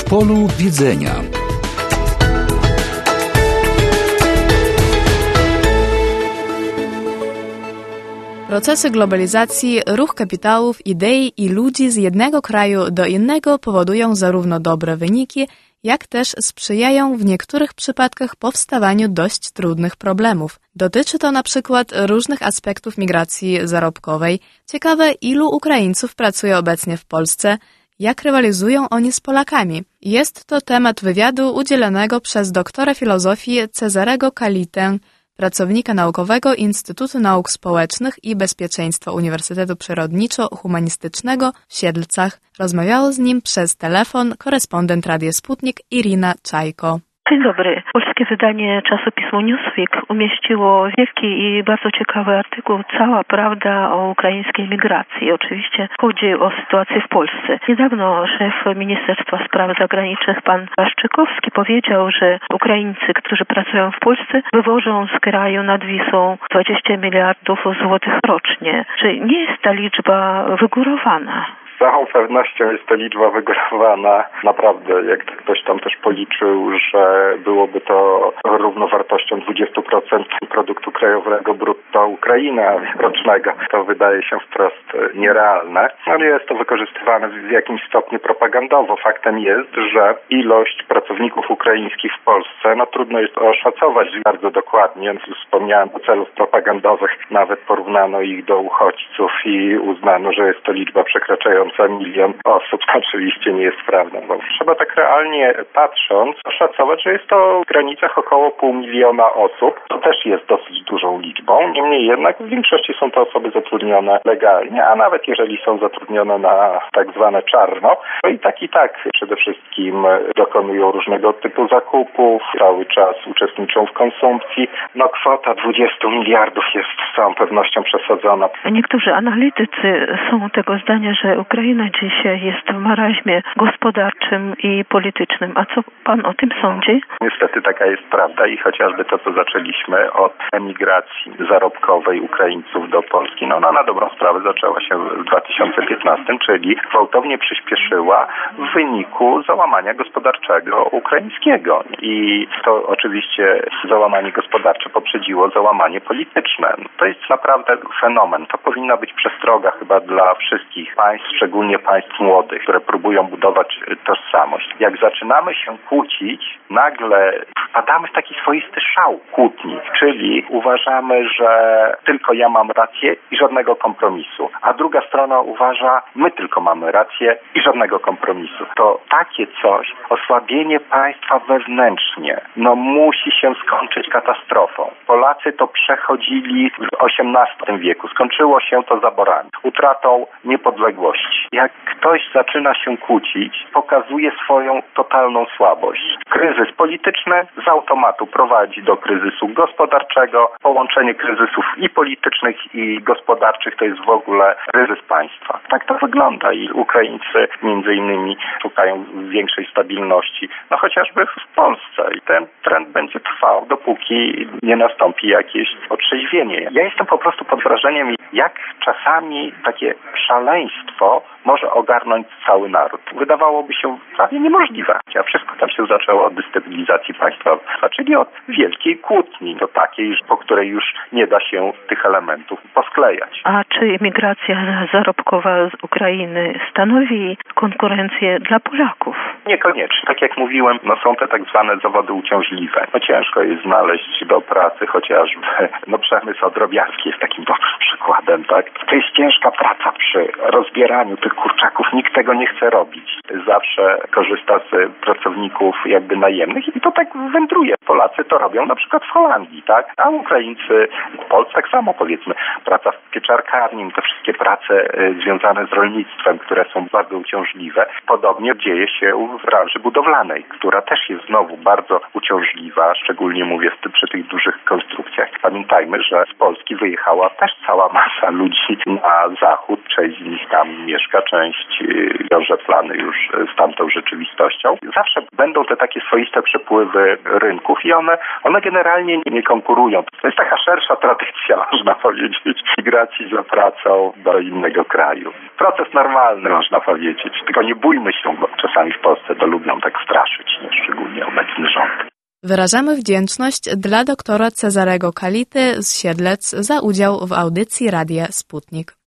polu widzenia. Procesy globalizacji, ruch kapitałów, idei i ludzi z jednego kraju do innego powodują zarówno dobre wyniki, jak też sprzyjają w niektórych przypadkach powstawaniu dość trudnych problemów. Dotyczy to na przykład różnych aspektów migracji zarobkowej. Ciekawe, ilu Ukraińców pracuje obecnie w Polsce, jak rywalizują oni z Polakami. Jest to temat wywiadu udzielonego przez doktora filozofii Cezarego Kalitę, pracownika naukowego Instytutu Nauk Społecznych i Bezpieczeństwa Uniwersytetu Przyrodniczo-Humanistycznego w Siedlcach. Rozmawiało z nim przez telefon korespondent Radia Sputnik Irina Czajko. Dzień dobry. Polskie wydanie czasopismo Newsweek umieściło wielki i bardzo ciekawy artykuł Cała prawda o ukraińskiej migracji. Oczywiście chodzi o sytuację w Polsce. Niedawno szef Ministerstwa Spraw Zagranicznych pan Waszczykowski powiedział, że Ukraińcy, którzy pracują w Polsce, wywożą z kraju nad Wisłą 20 miliardów złotych rocznie. Czy nie jest ta liczba wygórowana? Z całą pewnością jest to liczba wygórowana. Naprawdę, jak ktoś tam też policzył, że byłoby to równowartością 20% produktu krajowego brutto Ukrainy rocznego, to wydaje się wprost nierealne. Ale jest to wykorzystywane w jakimś stopniu propagandowo. Faktem jest, że ilość pracowników ukraińskich w Polsce, trudno jest oszacować bardzo dokładnie. Wspomniałem o celów propagandowych, nawet porównano ich do uchodźców i uznano, że jest to liczba przekraczająca 1 milion osób. To oczywiście nie jest prawdą, bo trzeba tak realnie patrząc oszacować, że jest to w granicach około 500 000 osób. To też jest dosyć dużą liczbą. Niemniej jednak w większości są to osoby zatrudnione legalnie, a nawet jeżeli są zatrudnione na tak zwane czarno, to i tak przede wszystkim dokonują różnego typu zakupów, cały czas uczestniczą w konsumpcji. Kwota 20 miliardów jest z całą pewnością przesadzona. Niektórzy analitycy są tego zdania, że Ukraina dzisiaj jest w maraźmie gospodarczym i politycznym. A co pan o tym sądzi? Niestety taka jest prawda i chociażby to, co zaczęliśmy od emigracji zarobkowej Ukraińców do Polski, na dobrą sprawę zaczęła się w 2015, czyli gwałtownie przyspieszyła w wyniku załamania gospodarczego ukraińskiego. I to oczywiście załamanie gospodarcze poprzedziło załamanie polityczne. To jest naprawdę fenomen. To powinna być przestroga chyba dla wszystkich państw, szczególnie państw młodych, które próbują budować tożsamość. Jak zaczynamy się kłócić, nagle wpadamy w taki swoisty szał kłótni, czyli uważamy, że tylko ja mam rację i żadnego kompromisu, a druga strona uważa, my tylko mamy rację i żadnego kompromisu. To takie coś, osłabienie państwa wewnętrznie, musi się skończyć katastrofą. Polacy to przechodzili w XVIII wieku. Skończyło się to zaborami, utratą niepodległości. Jak ktoś zaczyna się kłócić, pokazuje swoją totalną słabość. Kryzys polityczny z automatu prowadzi do kryzysu gospodarczego. Połączenie kryzysów i politycznych, i gospodarczych to jest w ogóle kryzys państwa. Tak to wygląda i Ukraińcy między innymi szukają większej stabilności, chociażby w Polsce. I ten trend będzie trwał, dopóki nie nastąpi jakieś otrzeźwienie. Ja jestem po prostu pod wrażeniem, jak czasami takie szaleństwo może ogarnąć cały naród. Wydawałoby się prawie niemożliwe, a wszystko tam się zaczęło od destabilizacji państwa, czyli od wielkiej kłótni, do takiej, po której już nie da się tych elementów posklejać. A czy emigracja zarobkowa z Ukrainy stanowi konkurencję dla Polaków? Niekoniecznie. Tak jak mówiłem, są te tak zwane zawody uciążliwe. Ciężko jest znaleźć do pracy chociażby, przemysł drobiarski jest takim dobrym przykładem, tak? To jest ciężka praca przy rozbieraniu tych kurczaków. Nikt tego nie chce robić. Zawsze korzysta z pracowników jakby najemnych i to tak wędruje. Polacy to robią na przykład w Holandii, tak? A Ukraińcy w Polsce tak samo, powiedzmy. Praca w pieczarkarni, te wszystkie prace związane z rolnictwem, które są bardzo uciążliwe. Podobnie dzieje się w branży budowlanej, która też jest znowu bardzo uciążliwa, szczególnie mówię przy tych dużych konstrukcjach. Pamiętajmy, że z Polski wyjechała też cała masa ludzi na zachód. Część z nich tam mieszka, część wiąże plany już z tamtą rzeczywistością. Zawsze będą te takie swoiste przepływy rynków i one generalnie nie konkurują. To jest taka szersza tradycja, można powiedzieć, migracji za pracą do innego kraju. Proces normalny, można powiedzieć. Tylko nie bójmy się, bo czasami w Polsce to lubią tak Wyrażamy wdzięczność dla doktora Cezarego Kality z Siedlec za udział w audycji Radia Sputnik.